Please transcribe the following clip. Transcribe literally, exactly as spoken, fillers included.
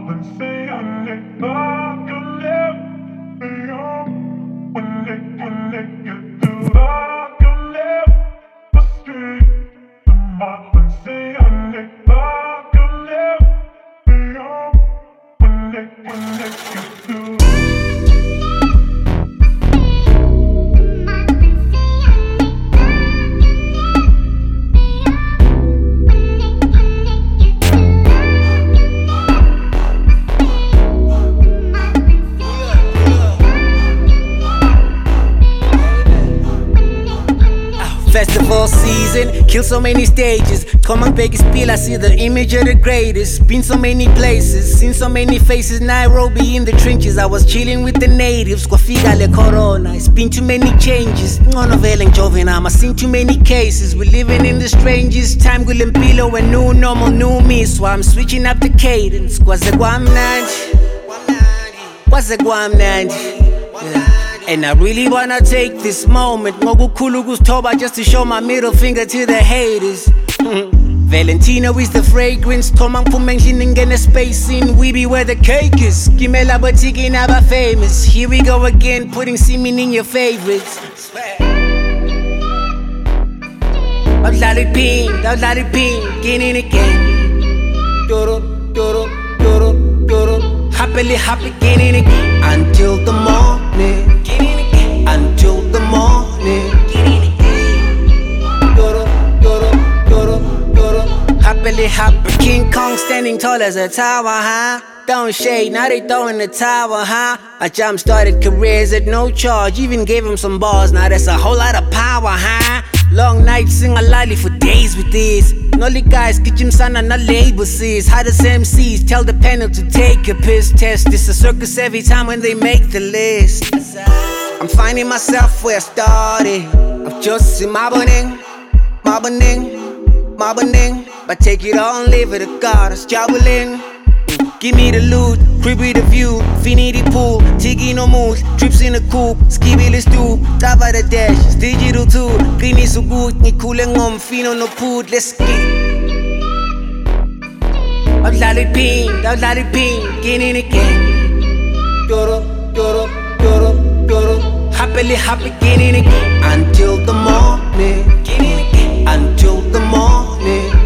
Festival season, kill so many stages. Come on, big spiel, I see the image of the greatest. Been so many places, seen so many faces. Nairobi in the trenches, I was chilling with the natives. Kwafika le corona, it's been too many changes. Ngono vele ngijovena, I've seen too many cases. We're living in the strangest time, Gulimpilo, a new normal, new me. So I'm switching up the cadence. Kwaze kwamnandi, kwaze kwamnandi. Yeah. And I really wanna take this moment Ngokukhulu kusithoba just to show my middle finger to the haters. Valentino is the fragrance. Thoma ngiphume endlini ngene spacing. We be where the cake is. Gimela batiki naba famous. Here we go again, putting semen in your favorites. I'll it pin, I'll it pin, get in again. Doro, doro, doro, doro. Happily, happy, get in again. Until the morning. Until the morning. Doro, doro, doro, doro. Happily happy. King Kong standing tall as a tower, huh? Throwing shade, now they throwing the tower, huh? I jump started careers at no charge. Even gave him some bars, now that's a whole lot of power, huh? Long nights, sing a lolly for days with this. Nolly guys, kitchen sana na label sees. Hottest M Cs, tell the panel to take a piss test. It's a circus every time when they make the list. I'm finding myself where I started. I'm just in my burning, my burning, my burning. But take it all and leave it to God, it's juggling. Give me the loot, creepy the view, finity pool, Tiki no moves, trips in the coupe, skibby the stoop, top of the dash, it's digital too, clean is so good, ni cooling on, fino no pood, let's get I'll let it pin, I'll let it pin, get in again. Doro, doro, doro, doro, happily, happy, get in again. Until the morning, get in again. Until the morning.